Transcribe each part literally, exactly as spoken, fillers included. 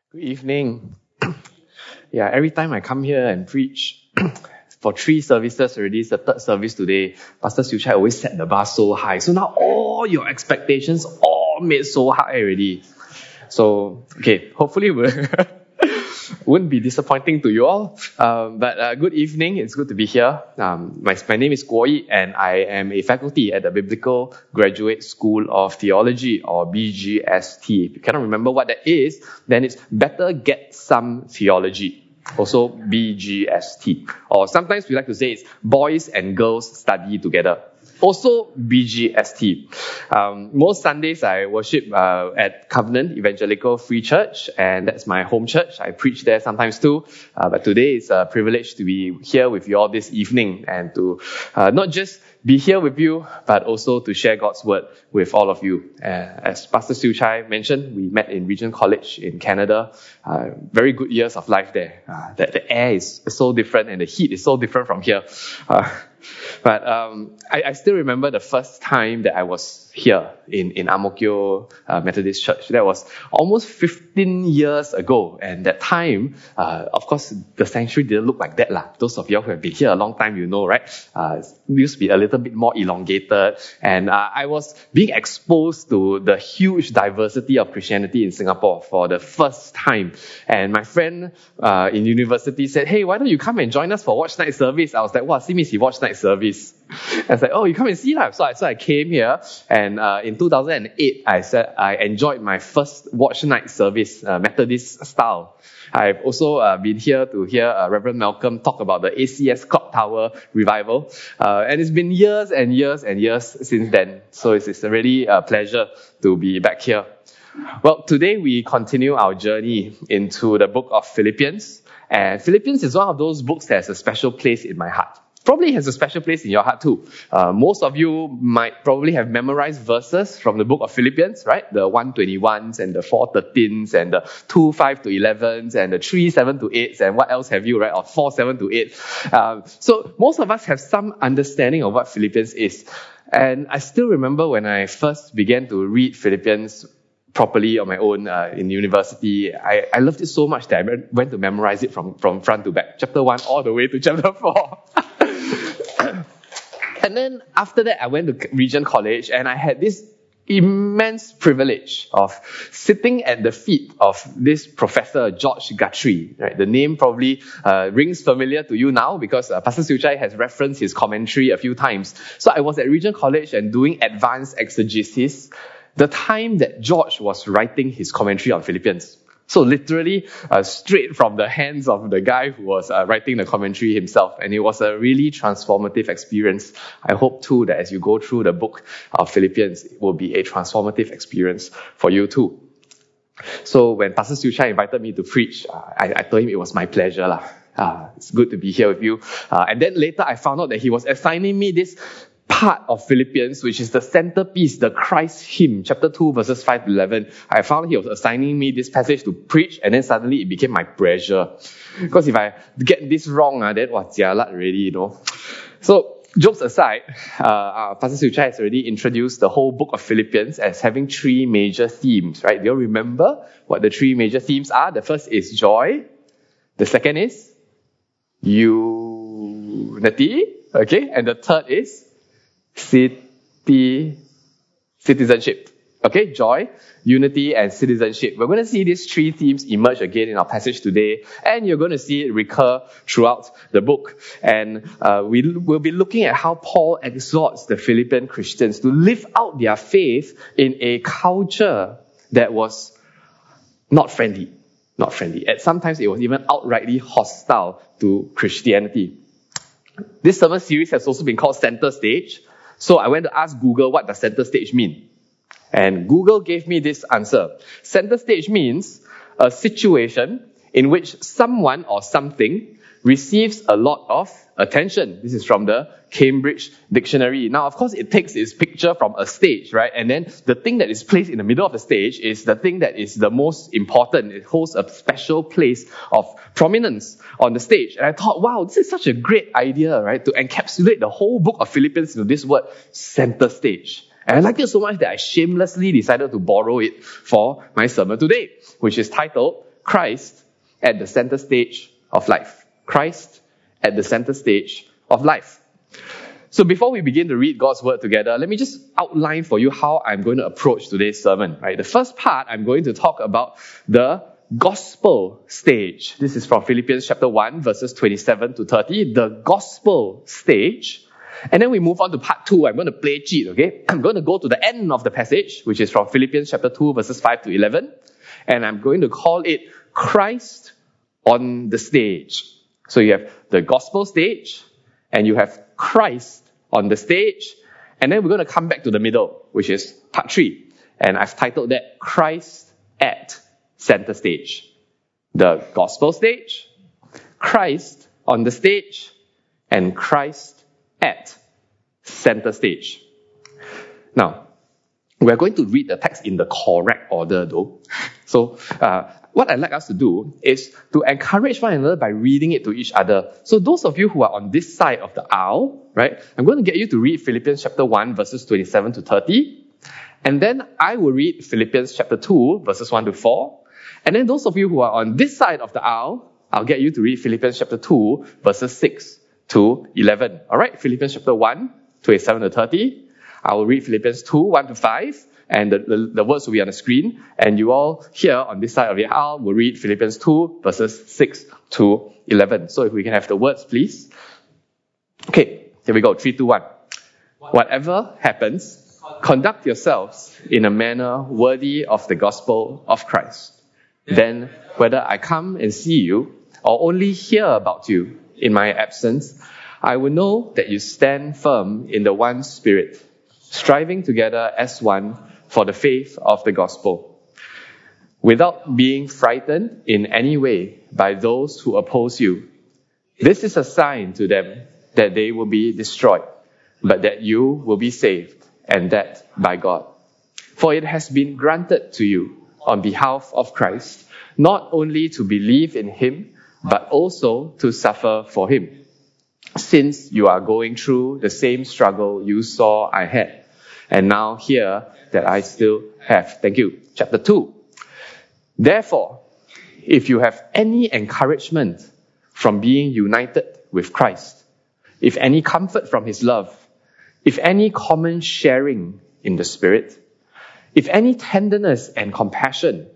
Good evening. Yeah, every time I come here and preach for three services already, it's the third service today, Pastor Siu Chai always set the bar so high. So now all your expectations all made so high already. So, okay, hopefully we'll wouldn't be disappointing to you all. Um, but uh, good evening. It's good to be here. Um, my, my name is Guo Yi, and I am a faculty at the Biblical Graduate School of Theology, or B G S T. If you cannot remember what that is, then it's Better Get Some Theology. Also B G S T. Or sometimes we like to say it's Boys and Girls Study Together. Also B G S T. Um, most Sundays I worship uh, at Covenant Evangelical Free Church, and that's my home church. I preach there sometimes too. Uh, but today is a privilege to be here with you all this evening, and to uh, not just be here with you, but also to share God's word with all of you. Uh, as Pastor Siu Chai mentioned, we met in Regent College in Canada. Uh, very good years of life there. Uh, the, the air is so different, and the heat is so different from here. Uh, But um, I, I still remember the first time that I was here in, in Ang Mo Kio uh, Methodist Church. That was almost fifteen years ago. And that time, uh, of course, the sanctuary didn't look like that lah. Those of you who have been here a long time, you know, right? Uh, it used to be a little bit more elongated. And uh, I was being exposed to the huge diversity of Christianity in Singapore for the first time. And my friend uh, in university said, hey, why don't you come and join us for Watch Night service? I was like, wow, see me see Watch Night service. I was like, oh, you come and see that. So I, so I came here, and uh, in two thousand eight, I said I enjoyed my first Watch Night service, uh, Methodist style. I've also uh, been here to hear uh, Reverend Malcolm talk about the A C S Clock Tower revival. Uh, and it's been years and years and years since then. So it's, it's a really uh, pleasure to be back here. Well, today we continue our journey into the book of Philippians. And Philippians is one of those books that has a special place in my heart. Probably has a special place in your heart too. Uh, most of you might probably have memorized verses from the book of Philippians, right? The one twenty-ones and the four thirteens and the two five to elevens and the three seven to eights and what else have you, right? Or four seven to eight. Um, so most of us have some understanding of what Philippians is. And I still remember when I first began to read Philippians properly on my own uh, in university. I, I loved it so much that I went to memorize it from, from front to back. Chapter one all the way to chapter four. And then after that, I went to Regent College, and I had this immense privilege of sitting at the feet of this professor, George Guthrie. Right? The name probably uh, rings familiar to you now because uh, Pastor Siu Chai has referenced his commentary a few times. So I was at Regent College and doing advanced exegesis the time that George was writing his commentary on Philippians. So literally uh, straight from the hands of the guy who was uh, writing the commentary himself. And it was a really transformative experience. I hope too that as you go through the book of Philippians, it will be a transformative experience for you too. So when Pastor Siu Chai invited me to preach, uh, I, I told him it was my pleasure lah. Uh, it's good to be here with you. Uh, and then later I found out that he was assigning me this part of Philippians, which is the centerpiece, the Christ hymn, chapter two, verses five to eleven. I found he was assigning me this passage to preach, and then suddenly it became my pressure. Because if I get this wrong, uh, then what's jialat already, you know. So, jokes aside, uh, uh, Pastor Siu Chai has already introduced the whole book of Philippians as having three major themes, right? Do you remember what the three major themes are? The first is joy. The second is unity. Okay. And the third is City, citizenship. Okay, joy, unity, and citizenship. We're going to see these three themes emerge again in our passage today, and you're going to see it recur throughout the book. And uh, we will be looking at how Paul exhorts the Philippian Christians to live out their faith in a culture that was not friendly. Not friendly. At sometimes it was even outrightly hostile to Christianity. This sermon series has also been called Center Stage. So I went to ask Google, what does center stage mean? And Google gave me this answer. Center stage means a situation in which someone or something receives a lot of attention. This is from the Cambridge Dictionary. Now, of course, it takes its picture from a stage, right? And then the thing that is placed in the middle of the stage is the thing that is the most important. It holds a special place of prominence on the stage. And I thought, wow, this is such a great idea, right? To encapsulate the whole book of Philippians into this word, center stage. And I liked it so much that I shamelessly decided to borrow it for my sermon today, which is titled, Christ at the center stage of life. Christ at the center stage of life. So before we begin to read God's word together, let me just outline for you how I'm going to approach today's sermon. Right? The first part, I'm going to talk about the gospel stage. This is from Philippians chapter one, verses twenty-seven to thirty, the gospel stage. And then we move on to part two. I'm going to play cheat, okay? I'm going to go to the end of the passage, which is from Philippians chapter two, verses five to eleven. And I'm going to call it Christ on the stage. So you have the gospel stage, and you have Christ on the stage. And then we're going to come back to the middle, which is part three. And I've titled that Christ at center stage. The gospel stage, Christ on the stage, and Christ at center stage. Now, we're going to read the text in the correct order though. So, uh, what I'd like us to do is to encourage one another by reading it to each other. So those of you who are on this side of the aisle, right, I'm going to get you to read Philippians chapter one, verses twenty-seven to thirty. And then I will read Philippians chapter two, verses one to four. And then those of you who are on this side of the aisle, I'll get you to read Philippians chapter two, verses six to eleven. Alright, Philippians chapter one, twenty-seven to thirty. I will read Philippians two, one to five. And the, the, the words will be on the screen. And you all here on this side of the aisle will read Philippians two, verses six to eleven. So if we can have the words, please. Okay, here we go. three, two, one. Whatever happens, conduct yourselves in a manner worthy of the gospel of Christ. Then, whether I come and see you or only hear about you in my absence, I will know that you stand firm in the one Spirit, striving together as one for the faith of the gospel, without being frightened in any way by those who oppose you. This is a sign to them that they will be destroyed, but that you will be saved, and that by God. For it has been granted to you on behalf of Christ, not only to believe in Him, but also to suffer for Him, since you are going through the same struggle you saw I had, and now hear that I still have. Thank you. Chapter two. Therefore, if you have any encouragement from being united with Christ, if any comfort from His love, if any common sharing in the Spirit, if any tenderness and compassion,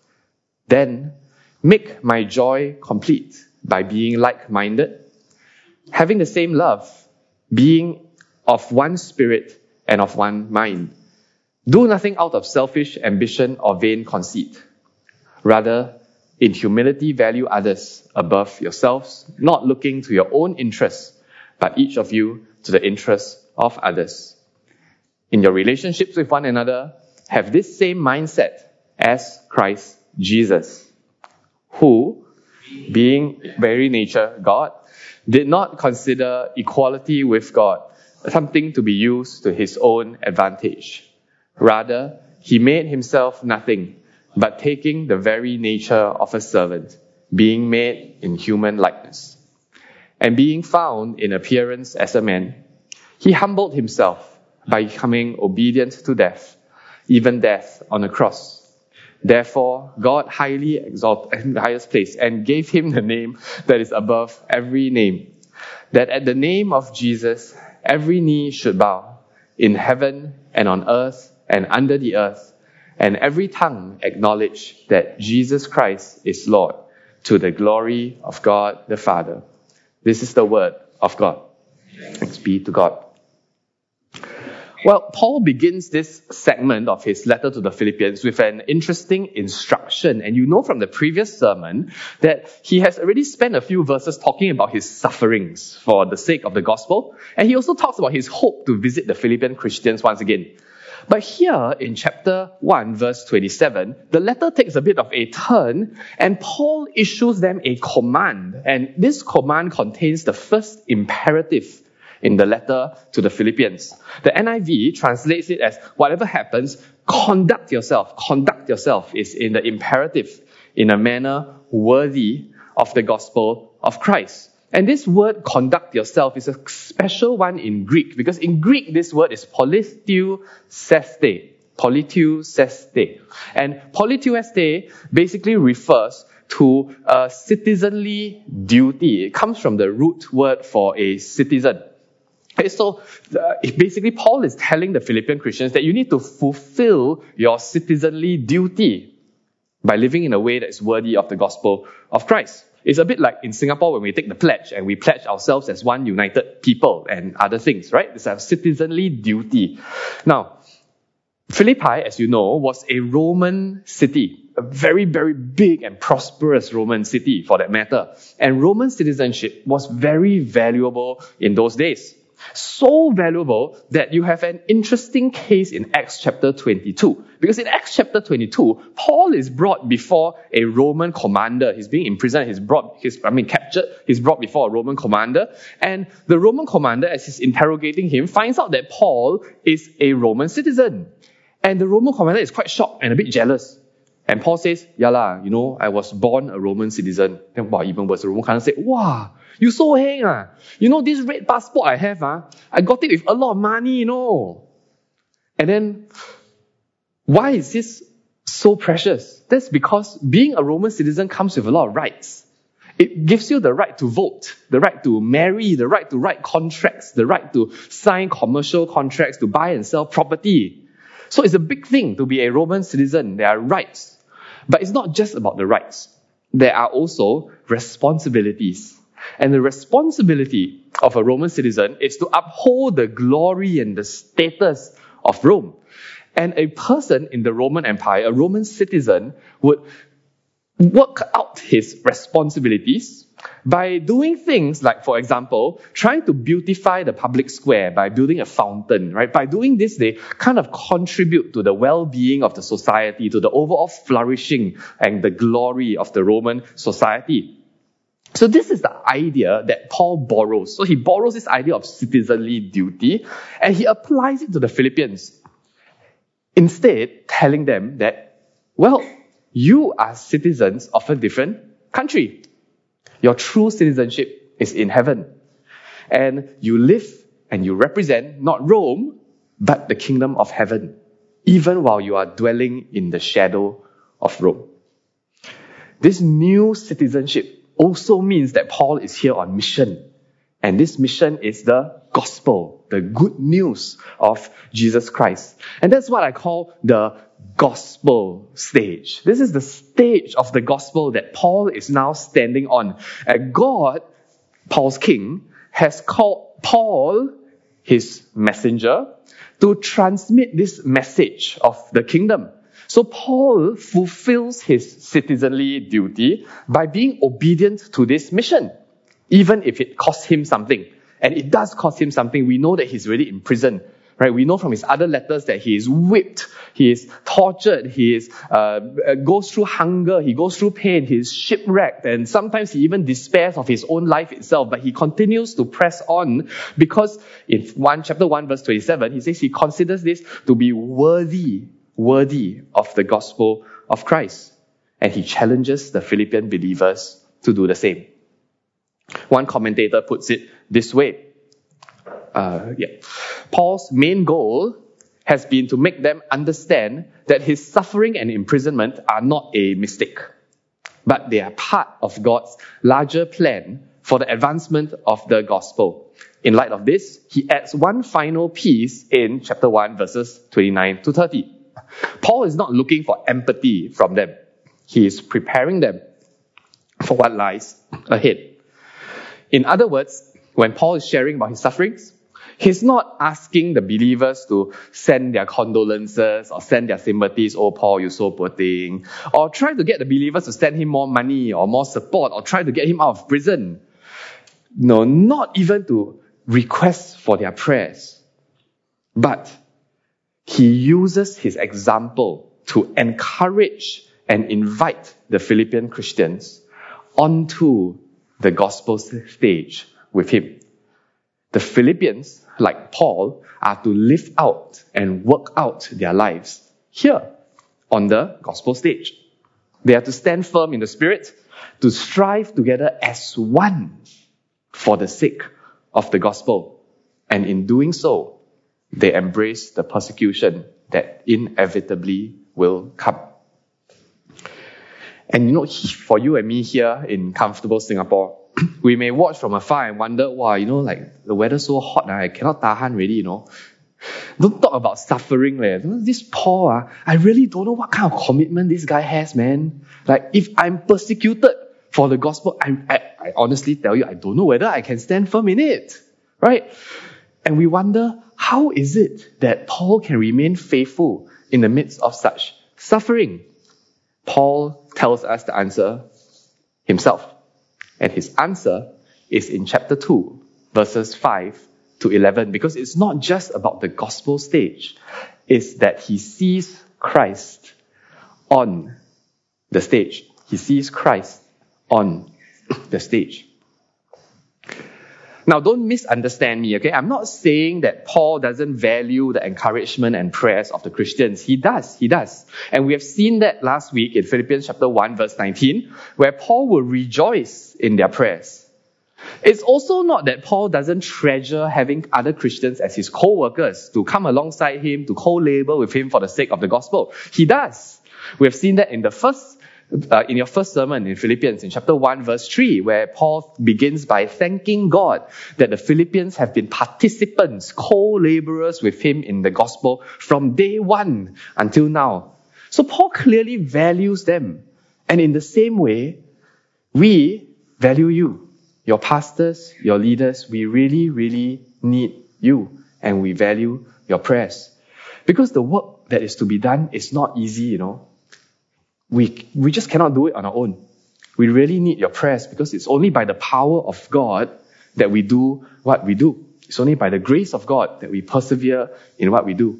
then make my joy complete by being like-minded, having the same love, being of one spirit and of one mind. Do nothing out of selfish ambition or vain conceit. Rather, in humility value others above yourselves, not looking to your own interests, but each of you to the interests of others. In your relationships with one another, have this same mindset as Christ Jesus, who, being very nature God, did not consider equality with God something to be used to His own advantage. Rather, He made Himself nothing, but taking the very nature of a servant, being made in human likeness. And being found in appearance as a man, He humbled Himself by becoming obedient to death, even death on a cross. Therefore, God highly exalted in the highest place and gave Him the name that is above every name, that at the name of Jesus, every knee should bow, in heaven and on earth and under the earth, and every tongue acknowledge that Jesus Christ is Lord, to the glory of God the Father. This is the word of God. Thanks be to God. Well, Paul begins this segment of his letter to the Philippians with an interesting instruction. And you know from the previous sermon that he has already spent a few verses talking about his sufferings for the sake of the gospel. And he also talks about his hope to visit the Philippian Christians once again. But here in chapter one, verse twenty-seven, the letter takes a bit of a turn and Paul issues them a command. And this command contains the first imperative in the letter to the Philippians. The N I V translates it as, whatever happens, conduct yourself. Conduct yourself is in the imperative, in a manner worthy of the gospel of Christ. And this word, conduct yourself, is a special one in Greek, because in Greek, this word is polisteu seste. Politeukeste. And politeukeste basically refers to a citizenly duty. It comes from the root word for a citizen. Okay, so uh, basically Paul is telling the Philippian Christians that you need to fulfill your citizenly duty by living in a way that is worthy of the gospel of Christ. It's a bit like in Singapore when we take the pledge and we pledge ourselves as one united people and other things, right? It's a citizenly duty. Now, Philippi, as you know, was a Roman city, a very, very big and prosperous Roman city for that matter. And Roman citizenship was very valuable in those days. So valuable that you have an interesting case in Acts chapter twenty-two. Because in Acts chapter twenty-two, Paul is brought before a Roman commander. He's being imprisoned, he's brought, he's, I mean captured, he's brought before a Roman commander. And the Roman commander, as he's interrogating him, finds out that Paul is a Roman citizen. And the Roman commander is quite shocked and a bit jealous. And Paul says, yeah lah, you know, I was born a Roman citizen. And wow, even worse, the Roman commander said, wow, you so heng ah. You know, this red passport I have, ah, I got it with a lot of money, you know. And then, why is this so precious? That's because being a Roman citizen comes with a lot of rights. It gives you the right to vote, the right to marry, the right to write contracts, the right to sign commercial contracts, to buy and sell property. So it's a big thing to be a Roman citizen. There are rights. But it's not just about the rights. There are also responsibilities. And the responsibility of a Roman citizen is to uphold the glory and the status of Rome. And a person in the Roman Empire, a Roman citizen, would work out his responsibilities by doing things like, for example, trying to beautify the public square by building a fountain, right? By doing this, they kind of contribute to the well-being of the society, to the overall flourishing and the glory of the Roman society. So this is the idea that Paul borrows. So he borrows this idea of citizenly duty and he applies it to the Philippians. Instead, telling them that, well, you are citizens of a different country. Your true citizenship is in heaven. And you live and you represent not Rome, but the kingdom of heaven, even while you are dwelling in the shadow of Rome. This new citizenship also means that Paul is here on mission. And this mission is the gospel, the good news of Jesus Christ. And that's what I call the gospel stage. This is the stage of the gospel that Paul is now standing on. And God, Paul's king, has called Paul, his messenger, to transmit this message of the kingdom. So Paul fulfills his citizenly duty by being obedient to this mission, even if it costs him something. And it does cost him something. We know that he's already in prison. Right? We know from his other letters that he is whipped, he is tortured, he is uh, goes through hunger, he goes through pain, he is shipwrecked, and sometimes he even despairs of his own life itself. But he continues to press on because in one chapter one verse twenty-seven, he says he considers this to be worthy, worthy of the gospel of Christ, and he challenges the Philippian believers to do the same. One commentator puts it this way. Uh, yeah. Paul's main goal has been to make them understand that his suffering and imprisonment are not a mistake, but they are part of God's larger plan for the advancement of the gospel. In light of this, he adds one final piece in chapter one, verses twenty-nine to thirty. Paul is not looking for empathy from them. He is preparing them for what lies ahead. In other words, when Paul is sharing about his sufferings, he's not asking the believers to send their condolences or send their sympathies, oh Paul, you're so poor thing, or try to get the believers to send him more money or more support or try to get him out of prison. No, not even to request for their prayers. But he uses his example to encourage and invite the Philippian Christians onto the gospel stage with him. The Philippians, like Paul, are to live out and work out their lives here on the gospel stage. They are to stand firm in the Spirit, to strive together as one for the sake of the gospel. And in doing so, they embrace the persecution that inevitably will come. And you know, for you and me here in comfortable Singapore, we may watch from afar and wonder, wow, you know, like the weather's so hot, I cannot tahan really, you know. Don't talk about suffering, man. This Paul, uh, I really don't know what kind of commitment this guy has, man. Like, if I'm persecuted for the gospel, I, I, I honestly tell you, I don't know whether I can stand firm in it, right? And we wonder, how is it that Paul can remain faithful in the midst of such suffering? Paul tells us the answer himself. And his answer is in chapter two, verses five to eleven, because it's not just about the gospel stage. It's that he sees Christ on the stage. He sees Christ on the stage. Now, don't misunderstand me, okay? I'm not saying that Paul doesn't value the encouragement and prayers of the Christians. He does, he does. And we have seen that last week in Philippians chapter one, verse nineteen, where Paul will rejoice in their prayers. It's also not that Paul doesn't treasure having other Christians as his co-workers to come alongside him, to co-labor with him for the sake of the gospel. He does. We have seen that in the first Uh, in your first sermon in Philippians, in chapter one, verse three, where Paul begins by thanking God that the Philippians have been participants, co-laborers with him in the gospel from day one until now. So Paul clearly values them. And in the same way, we value you, your pastors, your leaders. We really, really need you, and we value your prayers. Because the work that is to be done is not easy, you know. We, we just cannot do it on our own. We really need your prayers, because it's only by the power of God that we do what we do. It's only by the grace of God that we persevere in what we do.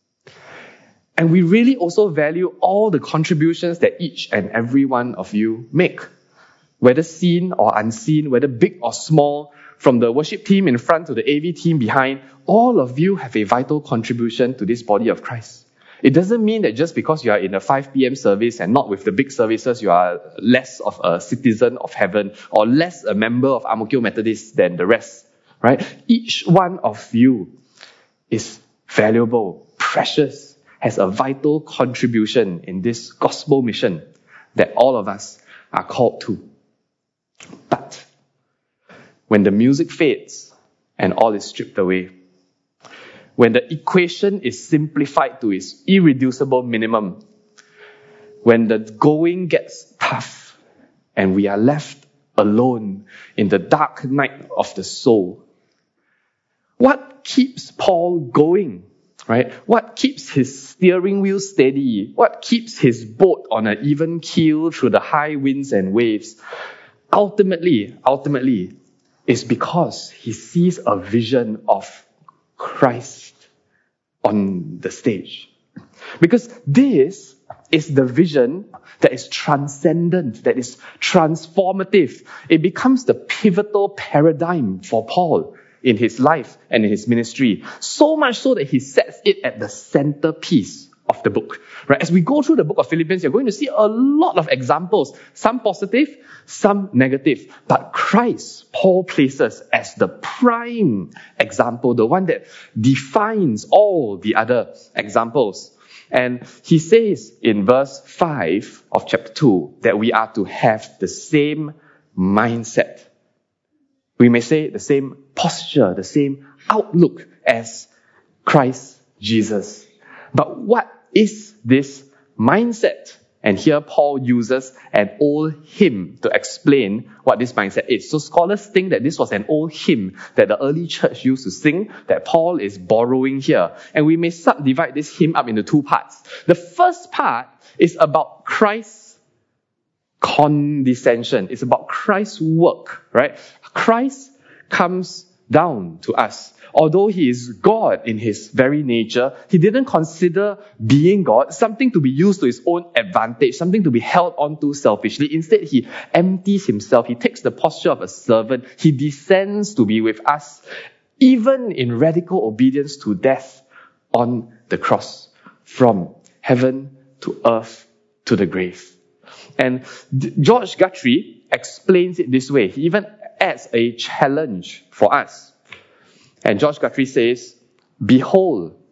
And we really also value all the contributions that each and every one of you make. Whether seen or unseen, whether big or small, from the worship team in front to the A V team behind, all of you have a vital contribution to this body of Christ. It doesn't mean that just because you are in a five p.m. service and not with the big services, you are less of a citizen of heaven or less a member of Ang Mo Kio Methodist than the rest, right? Each one of you is valuable, precious, has a vital contribution in this gospel mission that all of us are called to. But when the music fades and all is stripped away, when the equation is simplified to its irreducible minimum, when the going gets tough and we are left alone in the dark night of the soul, what keeps Paul going, right? What keeps his steering wheel steady? What keeps his boat on an even keel through the high winds and waves? Ultimately, ultimately, is because he sees a vision of Christ on the stage. Because this is the vision that is transcendent, that is transformative. It becomes the pivotal paradigm for Paul in his life and in his ministry. So much so that he sets it at the centerpiece of the book. Right? As we go through the book of Philippians, you're going to see a lot of examples, some positive, some negative. But Christ, Paul places as the prime example, the one that defines all the other examples. And he says in verse five of chapter two that we are to have the same mindset. We may say the same posture, the same outlook as Christ Jesus. But what is this mindset? And here Paul uses an old hymn to explain what this mindset is. So scholars think that this was an old hymn that the early church used to sing that Paul is borrowing here. And we may subdivide this hymn up into two parts. The first part is about Christ's condescension. It's about Christ's work, right? Christ comes down to us. Although he is God in his very nature, he didn't consider being God something to be used to his own advantage, something to be held onto selfishly. Instead, he empties himself. He takes the posture of a servant. He descends to be with us, even in radical obedience to death on the cross, from heaven to earth to the grave. And George Guthrie explains it this way. He even adds a challenge for us. And George Guthrie says, "Behold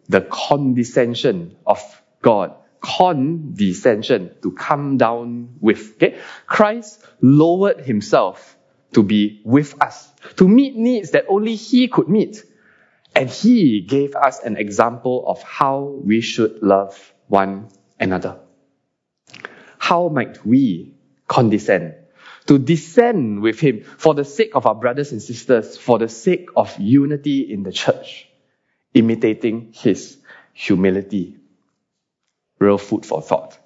the condescension of God. Condescension, to come down with. Okay? Christ lowered himself to be with us, to meet needs that only he could meet. And he gave us an example of how we should love one another. How might we condescend? To descend with him for the sake of our brothers and sisters, for the sake of unity in the church, imitating his humility. Real food for thought.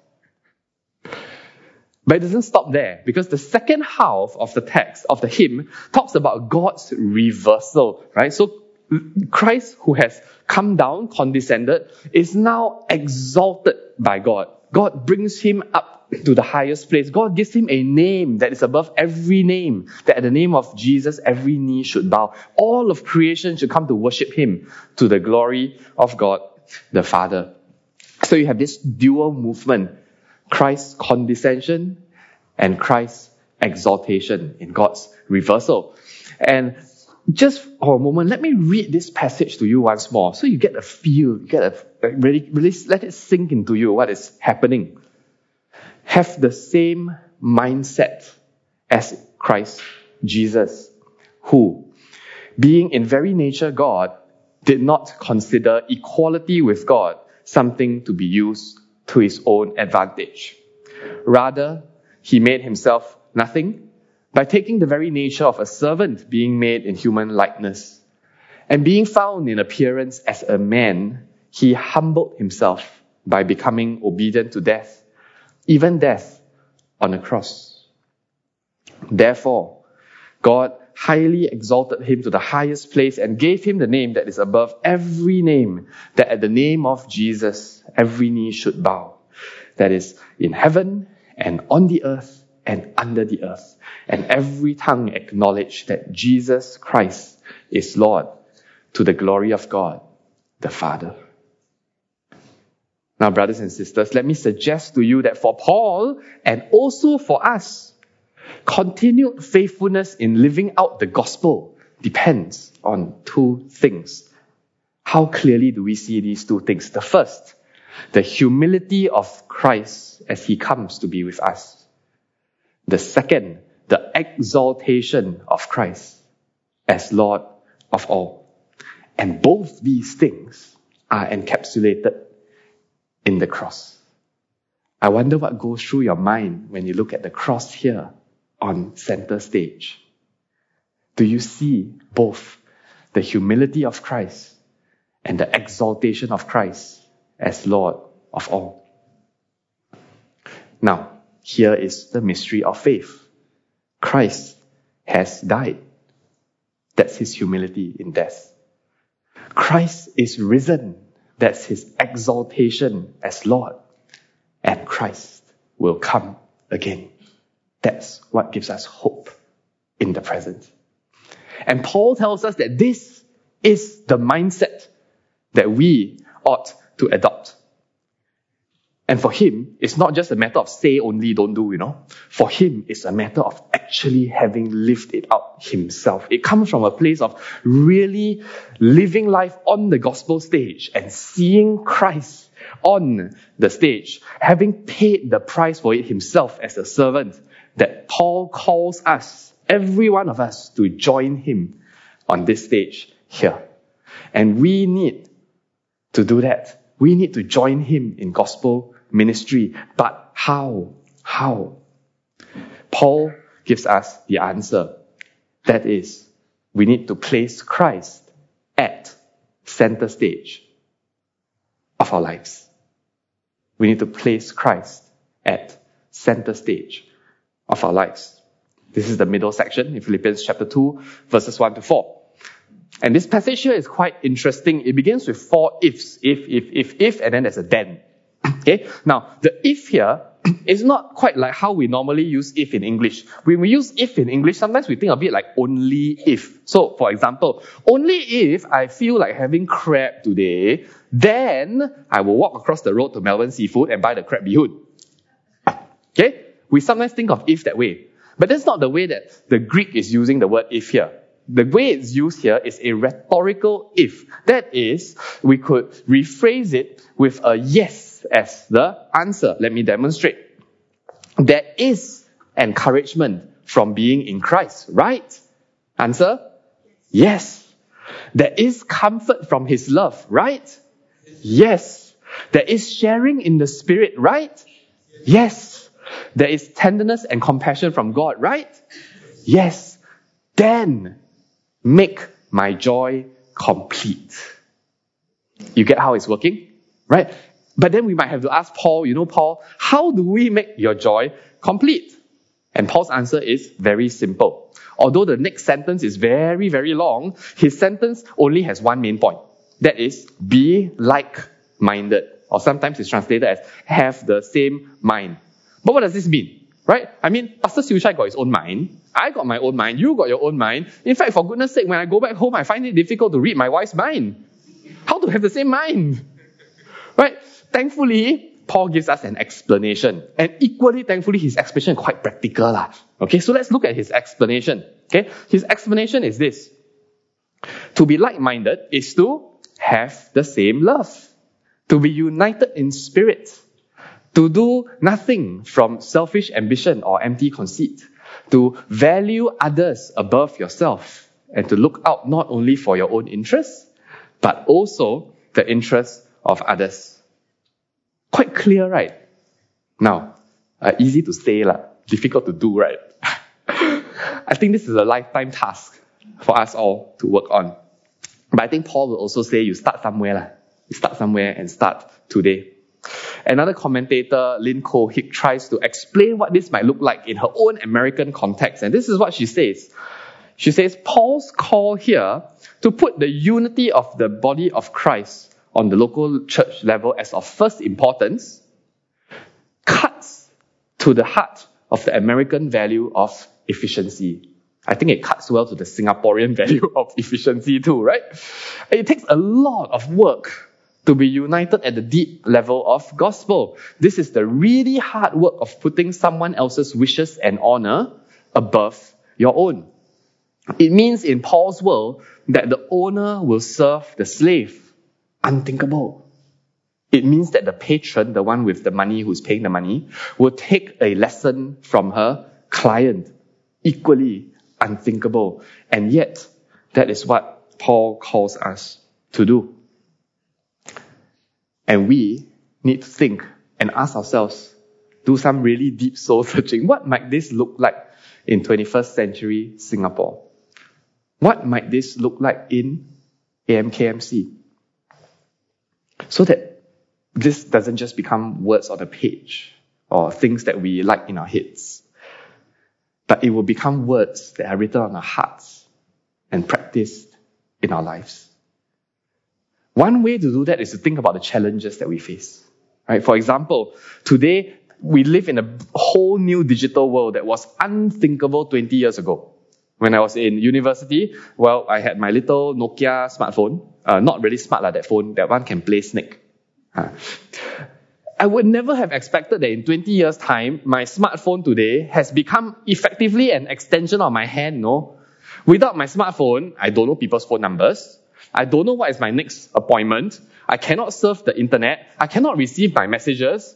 But it doesn't stop there, because the second half of the text, of the hymn, talks about God's reversal, right? So Christ, who has come down, condescended, is now exalted by God. God brings him up to the highest place. God gives him a name that is above every name, that at the name of Jesus, every knee should bow. All of creation should come to worship him, to the glory of God the Father. So you have this dual movement, Christ's condescension and Christ's exaltation in God's reversal. And just for a moment, let me read this passage to you once more, so you get a feel, you get a really, really let it sink into you what is happening. Have the same mindset as Christ Jesus, who, being in very nature God, did not consider equality with God something to be used to his own advantage. Rather, he made himself nothing by taking the very nature of a servant, being made in human likeness. And being found in appearance as a man, he humbled himself by becoming obedient to death, even death on a cross. Therefore, God highly exalted him to the highest place and gave him the name that is above every name, that at the name of Jesus, every knee should bow. That is, in heaven and on the earth and under the earth. And every tongue acknowledge that Jesus Christ is Lord, to the glory of God, the Father. Now, brothers and sisters, let me suggest to you that for Paul and also for us, continued faithfulness in living out the gospel depends on two things. How clearly do we see these two things? The first, the humility of Christ as he comes to be with us. The second, the exaltation of Christ as Lord of all. And both these things are encapsulated in the cross. I wonder what goes through your mind when you look at the cross here on center stage. Do you see both the humility of Christ and the exaltation of Christ as Lord of all? Now, here is the mystery of faith. Christ has died. That's his humility in death. Christ is risen. That's his exaltation as Lord. And Christ will come again. That's what gives us hope in the present. And Paul tells us that this is the mindset that we ought to adopt. And for him, it's not just a matter of say only, don't do, you know. For him, it's a matter of actually having lived it out himself. It comes from a place of really living life on the gospel stage and seeing Christ on the stage, having paid the price for it himself as a servant, that Paul calls us, every one of us, to join him on this stage here. And we need to do that. We need to join him in gospel ministry. But how? How? Paul gives us the answer. That is, we need to place Christ at center stage of our lives. We need to place Christ at center stage of our lives. This is the middle section in Philippians chapter two, verses one to four. And this passage here is quite interesting. It begins with four ifs. If, if, if, if, and then there's a then. Okay? Now, the if here is not quite like how we normally use if in English. When we use if in English, sometimes we think a bit like only if. So, for example, only if I feel like having crab today, then I will walk across the road to Melbourne Seafood and buy the crab bee hoon. Okay? We sometimes think of if that way. But that's not the way that the Greek is using the word if here. the way it's used here is a rhetorical if. That is, we could rephrase it with a yes as the answer. Let me demonstrate. There is encouragement from being in Christ, right? Answer? Yes. There is comfort from His love, right? Yes. There is sharing in the Spirit, right? Yes. There is tenderness and compassion from God, right? Yes. Then make my joy complete. You get how it's working? Right? But then we might have to ask Paul, you know, Paul, how do we make your joy complete? And Paul's answer is very simple. Although the next sentence is very, very long, his sentence only has one main point. That is, be like-minded. Or sometimes it's translated as have the same mind. But what does this mean? Right? I mean, Pastor Siu Chai got his own mind. I got my own mind. You got your own mind. In fact, for goodness sake, when I go back home, I find it difficult to read my wife's mind. How to have the same mind? Right? Thankfully, Paul gives us an explanation. And equally thankfully, his explanation is quite practical. Lah. Okay, so let's look at his explanation. Okay, his explanation is this. To be like-minded is to have the same love. To be united in spirit. To do nothing from selfish ambition or empty conceit. To value others above yourself. And to look out not only for your own interests, but also the interests of others. Quite clear, right? Now, uh, easy to say, lah, difficult to do, right? I think this is a lifetime task for us all to work on. But I think Paul will also say you start somewhere. Lah. You start somewhere and start today. Another commentator, Lynn Cohick, tries to explain what this might look like in her own American context. And this is what she says. She says, Paul's call here to put the unity of the body of Christ on the local church level as of first importance cuts to the heart of the American value of efficiency. I think it cuts well to the Singaporean value of efficiency too, right? It takes a lot of work to be united at the deep level of gospel. This is the really hard work of putting someone else's wishes and honor above your own. It means in Paul's world that the owner will serve the slave. Unthinkable. It means that the patron, the one with the money who's paying the money, will take a lesson from her client. Equally unthinkable. And yet, that is what Paul calls us to do. And we need to think and ask ourselves, do some really deep soul searching. What might this look like in twenty-first century Singapore? What might this look like in A M K M C? So that this doesn't just become words on a page or things that we like in our heads, but it will become words that are written on our hearts and practiced in our lives. One way to do that is to think about the challenges that we face. Right? For example, today we live in a whole new digital world that was unthinkable twenty years ago. When I was in university, well, I had my little Nokia smartphone. Uh, not really smart like that phone. That one can play Snake. Uh. I would never have expected that in twenty years' time, my smartphone today has become effectively an extension of my hand, no? Without my smartphone, I don't know people's phone numbers. I don't know what is my next appointment. I cannot surf the internet. I cannot receive my messages.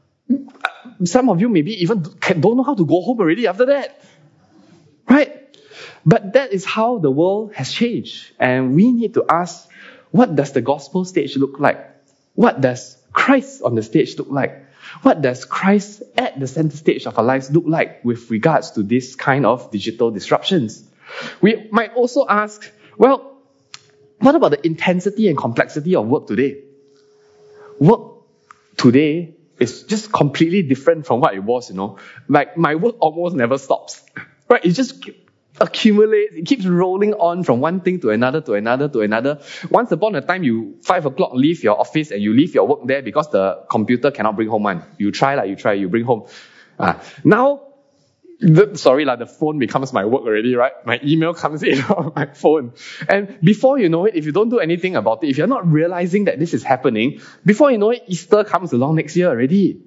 Some of you maybe even don't know how to go home already after that. Right? But that is how the world has changed. And we need to ask, what does the gospel stage look like? What does Christ on the stage look like? What does Christ at the center stage of our lives look like with regards to this kind of digital disruptions? We might also ask, well, what about the intensity and complexity of work today? Work today is just completely different from what it was, you know. Like, my work almost never stops. Right? It just accumulates, it keeps rolling on from one thing to another, to another, to another. Once upon a time, you five o'clock leave your office and you leave your work there because the computer cannot bring home one. You try lah, you try, you bring home. Uh, now, the, sorry lah, the phone becomes my work already, right? My email comes in on my phone. And before you know it, if you don't do anything about it, if you're not realizing that this is happening, before you know it, Easter comes along next year already.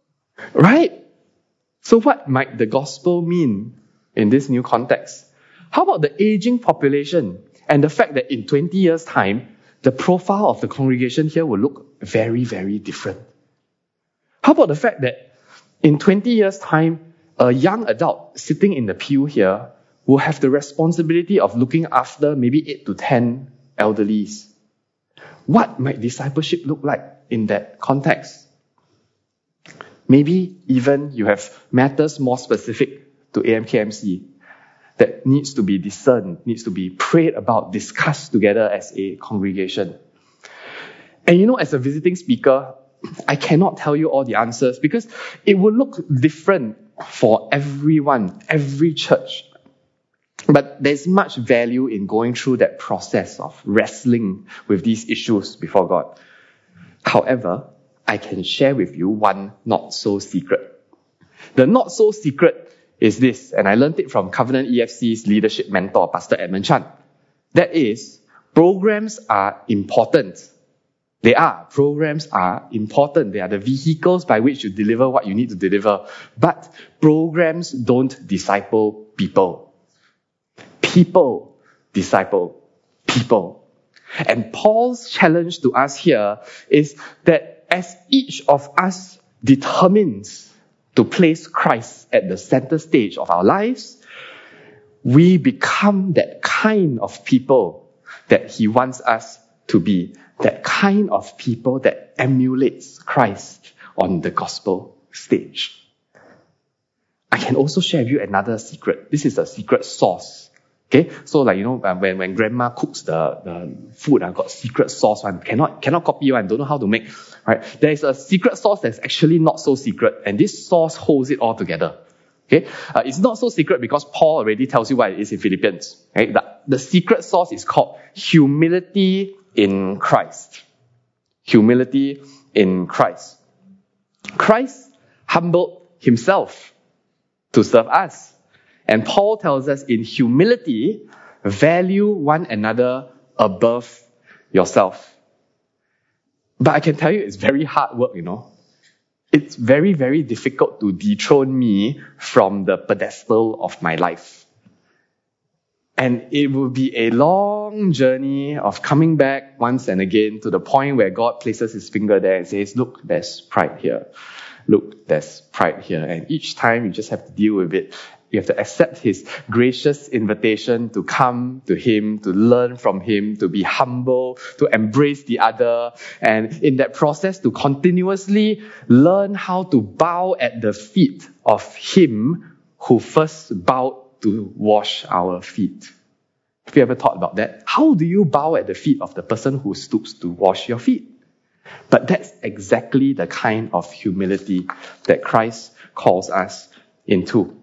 Right? So what might the gospel mean in this new context? How about the aging population and the fact that in twenty years' time, the profile of the congregation here will look very, very different? How about the fact that in twenty years' time, a young adult sitting in the pew here will have the responsibility of looking after maybe eight to ten elderlies? What might discipleship look like in that context? Maybe even you have matters more specific to A M K M C that needs to be discerned, needs to be prayed about, discussed together as a congregation. And you know, as a visiting speaker, I cannot tell you all the answers because it will look different for everyone, every church. But there's much value in going through that process of wrestling with these issues before God. However, I can share with you one not so secret. The not so secret is this, and I learned it from Covenant E F C's leadership mentor, Pastor Edmund Chan. That is, programs are important. They are. Programs are important. They are the vehicles by which you deliver what you need to deliver. But programs don't disciple people. People disciple people. And Paul's challenge to us here is that as each of us determines to place Christ at the center stage of our lives, we become that kind of people that he wants us to be. That kind of people that emulates Christ on the gospel stage. I can also share with you another secret. This is a secret sauce. Okay, so like, you know, when, when grandma cooks the, the food, I've got secret sauce one. Cannot, cannot copy one. Don't know how to make. Right? There is a secret sauce that's actually not so secret. And this sauce holds it all together. Okay, uh, it's not so secret because Paul already tells you what it is in Philippians. Right? The, the secret sauce is called humility in Christ. Humility in Christ. Christ humbled himself to serve us. And Paul tells us in humility, value one another above yourself. But I can tell you it's very hard work, you know. It's very, very difficult to dethrone me from the pedestal of my life. And it will be a long journey of coming back once and again to the point where God places his finger there and says, look, there's pride here. Look, there's pride here. And each time you just have to deal with it. You have to accept his gracious invitation to come to him, to learn from him, to be humble, to embrace the other. And in that process, to continuously learn how to bow at the feet of him who first bowed to wash our feet. Have you ever thought about that? How do you bow at the feet of the person who stoops to wash your feet? But that's exactly the kind of humility that Christ calls us into.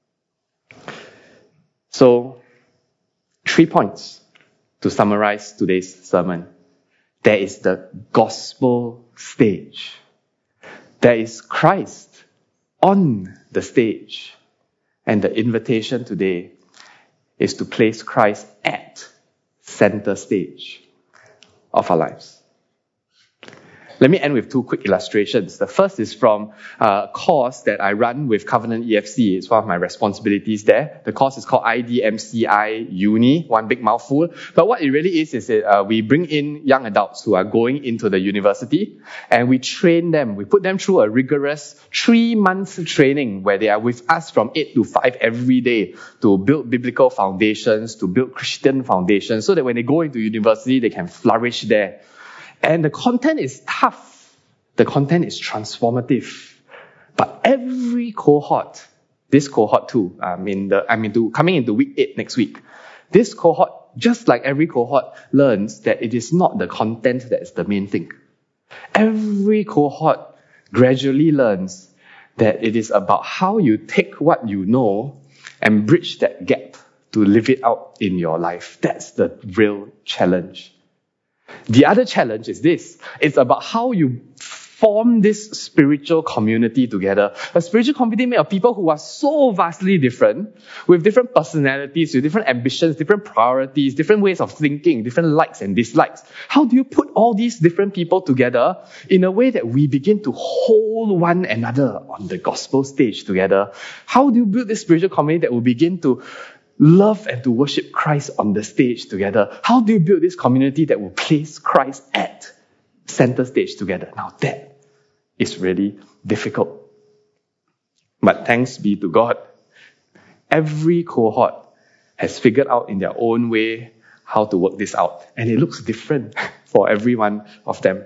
So, three points to summarize today's sermon. There is the gospel stage. There is Christ on the stage. And the invitation today is to place Christ at center stage of our lives. Let me end with two quick illustrations. The first is from a course that I run with Covenant E F C. It's one of my responsibilities there. The course is called I D M C I Uni, one big mouthful. But what it really is, is that uh, we bring in young adults who are going into the university and we train them. We put them through a rigorous three-month training where they are with us from eight to five every day to build biblical foundations, to build Christian foundations, so that when they go into university, they can flourish there. And the content is tough. The content is transformative. But every cohort, this cohort too, I'm, in the, I'm into, coming into week eight next week. This cohort, just like every cohort, learns that it is not the content that is the main thing. Every cohort gradually learns that it is about how you take what you know and bridge that gap to live it out in your life. That's the real challenge. The other challenge is this. It's about how you form this spiritual community together. A spiritual community made of people who are so vastly different, with different personalities, with different ambitions, different priorities, different ways of thinking, different likes and dislikes. How do you put all these different people together in a way that we begin to hold one another on the gospel stage together? How do you build this spiritual community that will begin to love and to worship Christ on the stage together? How do you build this community that will place Christ at center stage together? Now that is really difficult. But thanks be to God, every cohort has figured out in their own way how to work this out. And it looks different for every one of them.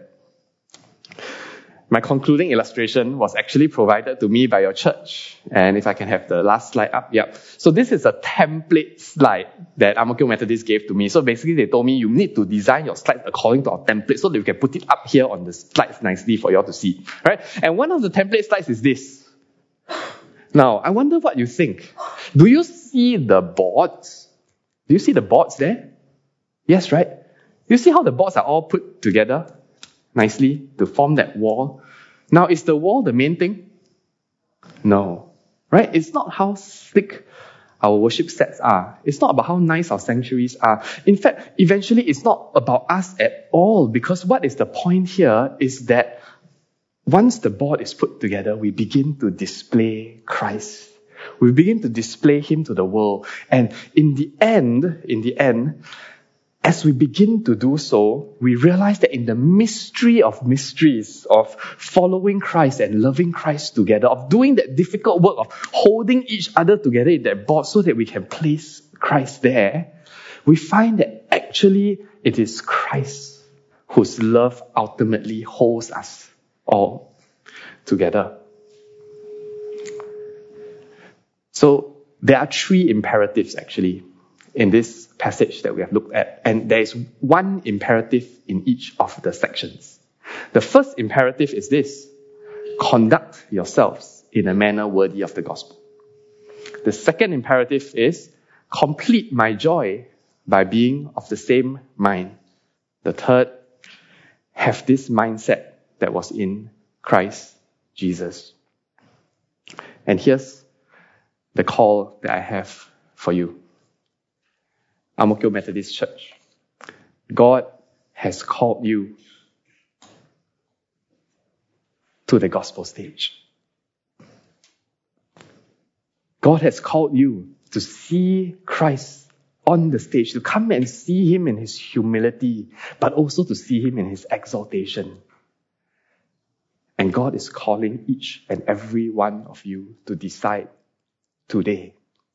My concluding illustration was actually provided to me by your church. And if I can have the last slide up. Yep. So this is a template slide that Ang Mo Kio Methodist gave to me. So basically they told me you need to design your slides according to our template so that you can put it up here on the slides nicely for you all to see. Right? And one of the template slides is this. Now, I wonder what you think. Do you see the boards? Do you see the boards there? Yes, right? You see how the boards are all put together nicely to form that wall? Now, is the wall the main thing? No. Right? It's not how thick our worship sets are. It's not about how nice our sanctuaries are. In fact, eventually it's not about us at all, because what is the point here is that once the board is put together, we begin to display Christ. We begin to display Him to the world. And in the end, in the end, as we begin to do so, we realize that in the mystery of mysteries, of following Christ and loving Christ together, of doing that difficult work of holding each other together in that board so that we can place Christ there, we find that actually it is Christ whose love ultimately holds us all together. So there are three imperatives actually in this passage that we have looked at, and there is one imperative in each of the sections. The first imperative is this: conduct yourselves in a manner worthy of the gospel. The second imperative is complete my joy by being of the same mind. The third, have this mindset that was in Christ Jesus. And here's the call that I have for you. Ang Mo Kio Methodist Church, God has called you to the gospel stage. God has called you to see Christ on the stage, to come and see Him in His humility, but also to see Him in His exaltation. And God is calling each and every one of you to decide today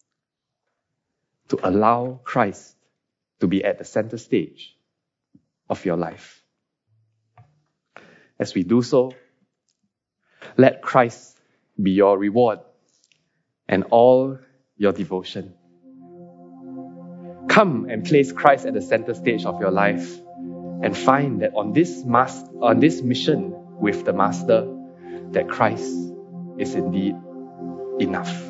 to allow Christ to be at the center stage of your life. As we do so, let Christ be your reward and all your devotion. Come and place Christ at the center stage of your life and find that on this mas- on this mission with the Master, that Christ is indeed enough.